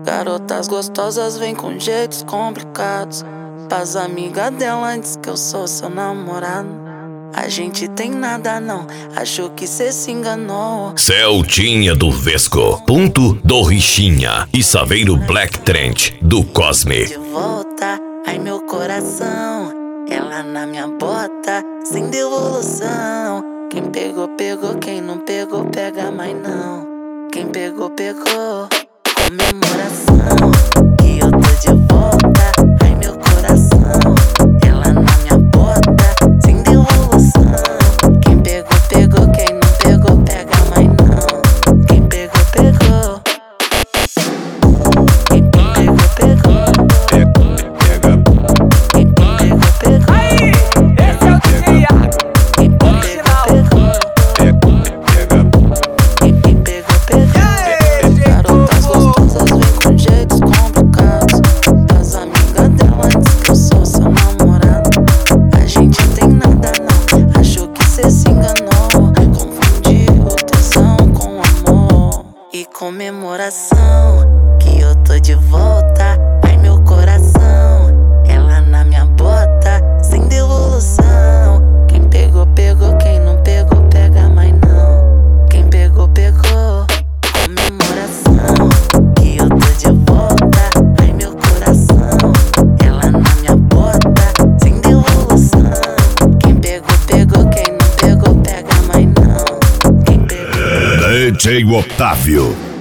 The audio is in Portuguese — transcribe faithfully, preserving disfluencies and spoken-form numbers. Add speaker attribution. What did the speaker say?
Speaker 1: Garotas gostosas vêm com jeitos complicados. Pras amigas dela diz que eu sou seu namorado. A gente tem nada não, achou que cê se enganou.
Speaker 2: Celtinha do Vesco, ponto do Richinha e Saveiro Black Trent do Cosme.
Speaker 1: De volta, ai meu coração, ela na minha bota, sem devolução. Quem pegou, pegou, quem não pegou, pega mais não. Quem pegou, pegou, comemoração. Que eu tô de volta, ai meu coração, ela na minha bota, sem devolução. Quem pegou, pegou, quem não pegou, pega mais não. Quem pegou, pegou. Quem pegou, pegou. Quem pegou, pegou.
Speaker 3: Aí, esse é o D J Iago.
Speaker 1: Quem pegou, pegou. Quem pegou, pegou. Garotas gostosas vêm com jeitos complicados. As amigas dela diz que eu sou seu namorado. A gente tem nada não, achou que cê se enganou. Confundiu tesão com amor e comemoração. Que eu tô de volta, ai meu coração, ela na minha bota, sem devolução. Quem pegou, pegou, quem não pegou, pega mais não. Quem pegou, pegou, comemoração. Que eu tô de volta, ai meu coração, ela na minha bota, sem devolução. Quem pegou, pegou, quem não pegou, pega mais não. Quem pegou.
Speaker 2: D J Otávio.